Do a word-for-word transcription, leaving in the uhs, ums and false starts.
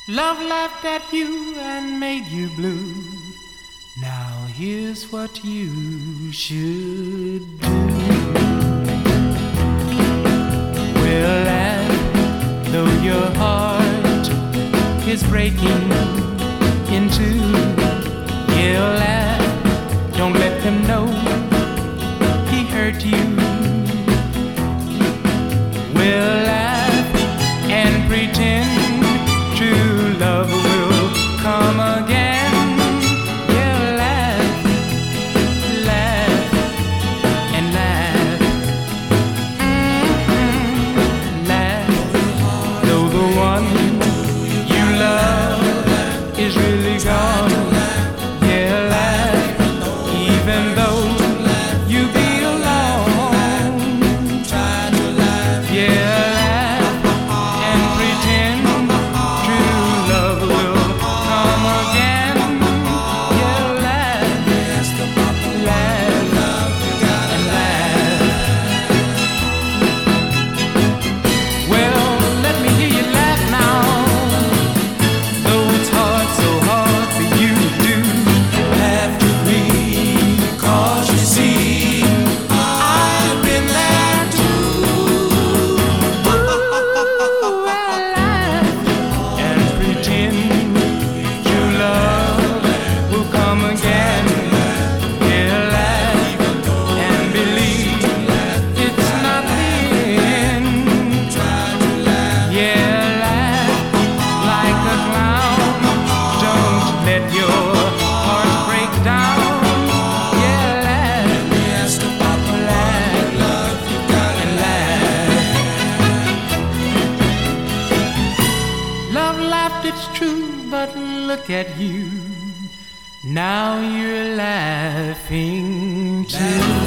Love laughed at you and made you blue. Now here's what you should do. We'll laugh though your heart is breaking in two. He'll laugh, don't let him know he hurt you. We'll laugh and pretend true love will come again. We'll laugh, laugh, and laugh, mm-hmm. Laugh, though the one you love is really gone. Yeah, laugh, even though you be alone. Yeah. It's true, but look at you. Now you're laughing too.